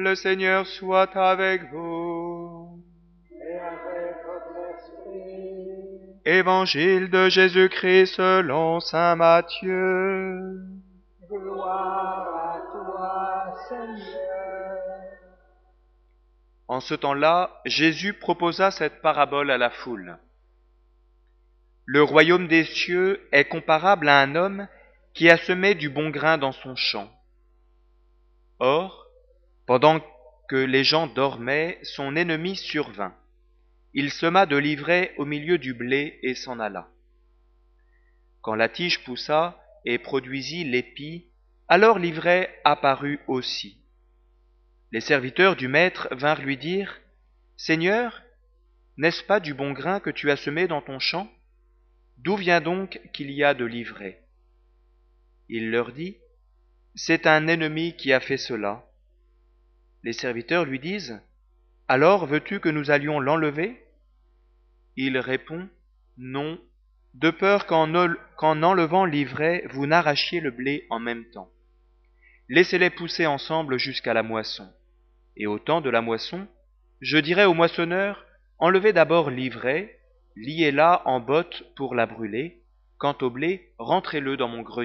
Le Seigneur soit avec vous. Et avec votre esprit. Évangile de Jésus-Christ selon saint Matthieu. Gloire à toi, Seigneur. En ce temps-là, Jésus proposa cette parabole à la foule. Le royaume des cieux est comparable à un homme qui a semé du bon grain dans son champ. Or, pendant que les gens dormaient, son ennemi survint. Il sema de l'ivraie au milieu du blé et s'en alla. Quand la tige poussa et produisit l'épi, alors l'ivraie apparut aussi. Les serviteurs du maître vinrent lui dire : « Seigneur, n'est-ce pas du bon grain que tu as semé dans ton champ ? D'où vient donc qu'il y a de l'ivraie ? » Il leur dit : « C'est un ennemi qui a fait cela. » Les serviteurs lui disent : « Alors veux-tu que nous allions l'enlever ? » Il répond : « Non, de peur qu'en enlevant l'ivraie, vous n'arrachiez le blé en même temps. Laissez-les pousser ensemble jusqu'à la moisson. Et au temps de la moisson, je dirai au moissonneur : enlevez d'abord l'ivraie, liez-la en botte pour la brûler. Quant au blé, rentrez-le dans mon grenier. »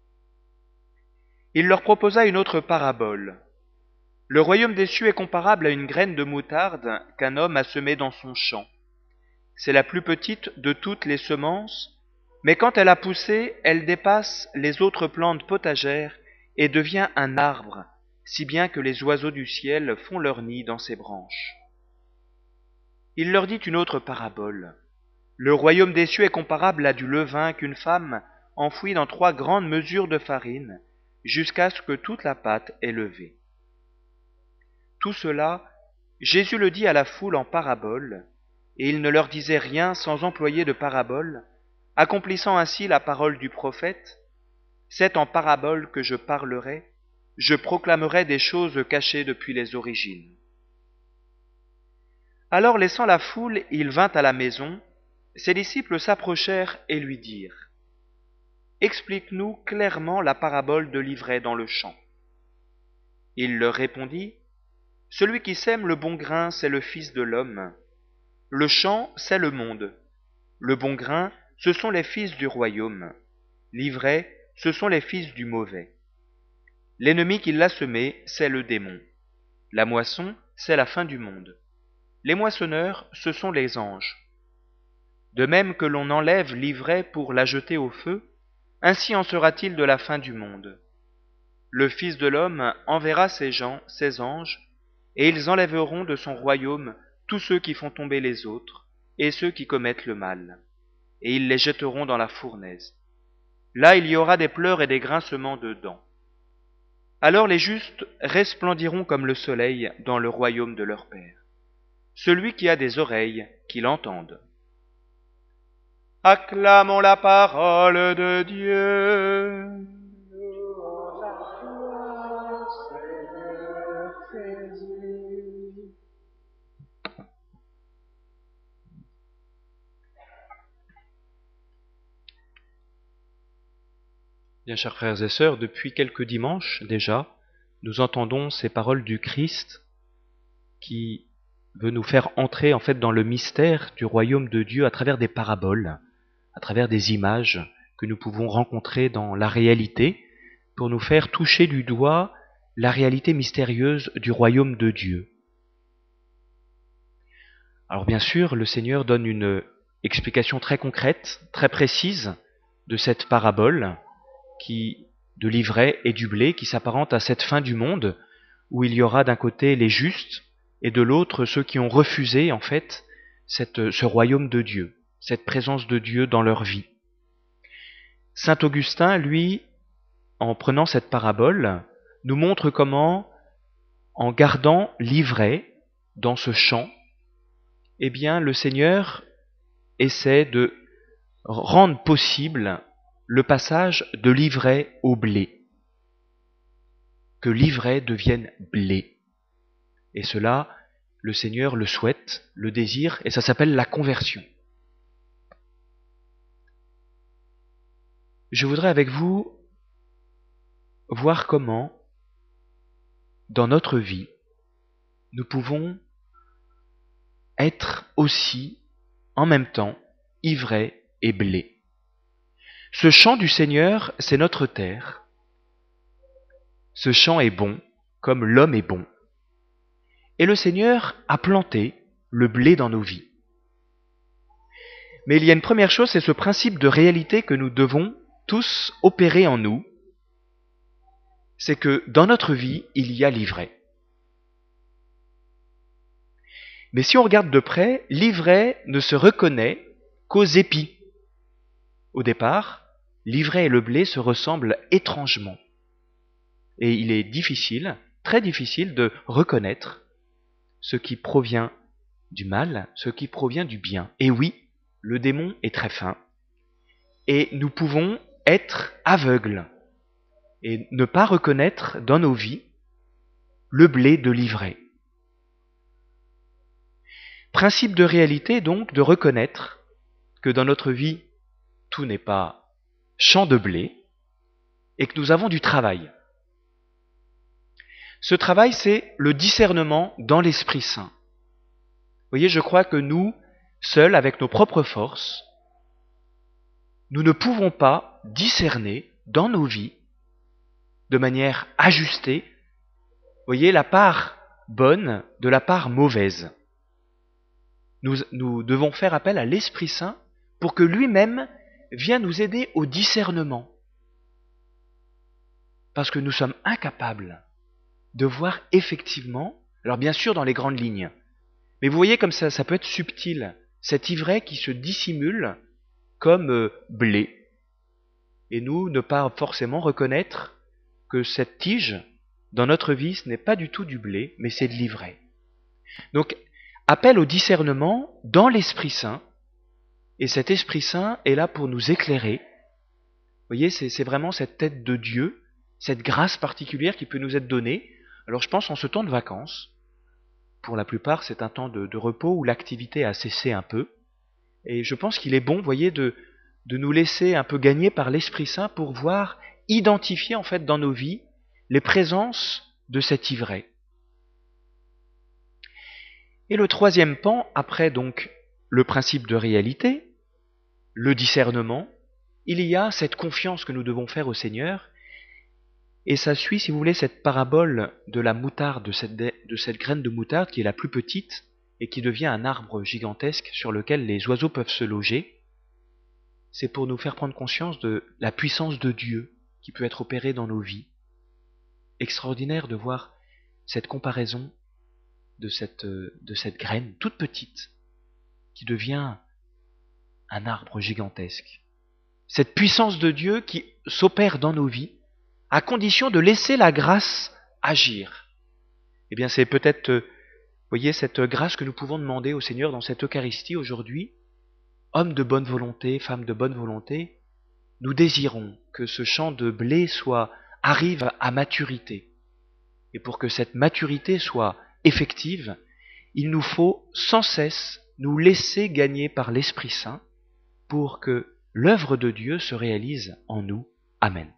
Il leur proposa une autre parabole. Le royaume des cieux est comparable à une graine de moutarde qu'un homme a semée dans son champ. C'est la plus petite de toutes les semences, mais quand elle a poussé, elle dépasse les autres plantes potagères et devient un arbre, si bien que les oiseaux du ciel font leur nid dans ses branches. Il leur dit une autre parabole. Le royaume des cieux est comparable à du levain qu'une femme enfouit dans 3 grandes mesures de farine, jusqu'à ce que toute la pâte est levée. Tout cela, Jésus le dit à la foule en parabole, et il ne leur disait rien sans employer de parabole, accomplissant ainsi la parole du prophète : « C'est en parabole que je parlerai, je proclamerai des choses cachées depuis les origines. » Alors, laissant la foule, il vint à la maison. Ses disciples s'approchèrent et lui dirent : « Explique-nous clairement la parabole de l'ivraie dans le champ. » Il leur répondit : « Celui qui sème le bon grain, c'est le Fils de l'homme. Le champ, c'est le monde. Le bon grain, ce sont les fils du royaume. L'ivraie, ce sont les fils du mauvais. L'ennemi qui l'a semé, c'est le démon. La moisson, c'est la fin du monde. Les moissonneurs, ce sont les anges. De même que l'on enlève l'ivraie pour la jeter au feu, ainsi en sera-t-il de la fin du monde. Le Fils de l'homme enverra ses anges, et ils enlèveront de son royaume tous ceux qui font tomber les autres, et ceux qui commettent le mal, et ils les jetteront dans la fournaise. Là il y aura des pleurs et des grincements de dents. Alors les justes resplendiront comme le soleil dans le royaume de leur Père. Celui qui a des oreilles, qu'il entende. Acclamons la parole de Dieu. Louange à toi, Seigneur Jésus. Bien, chers frères et sœurs, depuis quelques dimanches déjà, nous entendons ces paroles du Christ qui veut nous faire entrer en fait dans le mystère du royaume de Dieu à travers des paraboles, à travers des images que nous pouvons rencontrer dans la réalité, pour nous faire toucher du doigt la réalité mystérieuse du royaume de Dieu. Alors bien sûr, le Seigneur donne une explication très concrète, très précise de cette parabole de l'ivraie et du blé qui s'apparente à cette fin du monde où il y aura d'un côté les justes et de l'autre ceux qui ont refusé en fait ce royaume de Dieu, cette présence de Dieu dans leur vie. Saint Augustin, lui, en prenant cette parabole, nous montre comment, en gardant l'ivraie dans ce champ, eh bien, le Seigneur essaie de rendre possible le passage de l'ivraie au blé, que l'ivraie devienne blé. Et cela, le Seigneur le souhaite, le désire, et ça s'appelle la conversion. Je voudrais avec vous voir comment, dans notre vie, nous pouvons être aussi, en même temps, ivraie et blé. Ce champ du Seigneur, c'est notre terre. Ce champ est bon, comme l'homme est bon. Et le Seigneur a planté le blé dans nos vies. Mais il y a une première chose, c'est ce principe de réalité que nous devons tous opérer en nous. C'est que dans notre vie, il y a l'ivraie. Mais si on regarde de près, l'ivraie ne se reconnaît qu'aux épis. Au départ, l'ivraie et le blé se ressemblent étrangement. Et il est difficile, très difficile, de reconnaître ce qui provient du mal, ce qui provient du bien. Et oui, le démon est très fin. Et nous pouvons être aveugles et ne pas reconnaître dans nos vies le blé de l'ivraie. Principe de réalité donc de reconnaître que dans notre vie, tout n'est pas champ de blé et que nous avons du travail. Ce travail, c'est le discernement dans l'Esprit Saint. Vous voyez, je crois que nous, seuls, avec nos propres forces, nous ne pouvons pas discerner dans nos vies, de manière ajustée, vous voyez, la part bonne de la part mauvaise. Nous devons faire appel à l'Esprit Saint pour que lui-même vienne nous aider au discernement. Parce que nous sommes incapables de voir effectivement, alors bien sûr dans les grandes lignes, mais vous voyez comme ça peut être subtil, cette ivraie qui se dissimule comme blé. Et nous, ne pas forcément reconnaître que cette tige, dans notre vie, ce n'est pas du tout du blé, mais c'est de l'ivraie. Donc, appel au discernement dans l'Esprit Saint, et cet Esprit Saint est là pour nous éclairer. Vous voyez, c'est vraiment cette tête de Dieu, cette grâce particulière qui peut nous être donnée. Alors je pense en ce temps de vacances, pour la plupart c'est un temps de repos où l'activité a cessé un peu, et je pense qu'il est bon, vous voyez, de nous laisser un peu gagner par l'Esprit Saint pour voir, identifier en fait dans nos vies les présences de cette ivraie. Et le troisième pan, après donc le principe de réalité, le discernement, il y a cette confiance que nous devons faire au Seigneur, et ça suit, si vous voulez, cette parabole de la moutarde, de cette graine de moutarde qui est la plus petite et qui devient un arbre gigantesque sur lequel les oiseaux peuvent se loger. C'est pour nous faire prendre conscience de la puissance de Dieu qui peut être opérée dans nos vies. Extraordinaire de voir cette comparaison de cette graine toute petite qui devient un arbre gigantesque. Cette puissance de Dieu qui s'opère dans nos vies à condition de laisser la grâce agir. Eh bien, c'est peut-être, vous voyez, cette grâce que nous pouvons demander au Seigneur dans cette Eucharistie aujourd'hui. Hommes de bonne volonté, femmes de bonne volonté, nous désirons que ce champ de blé arrive à maturité. Et pour que cette maturité soit effective, il nous faut sans cesse nous laisser gagner par l'Esprit Saint pour que l'œuvre de Dieu se réalise en nous. Amen.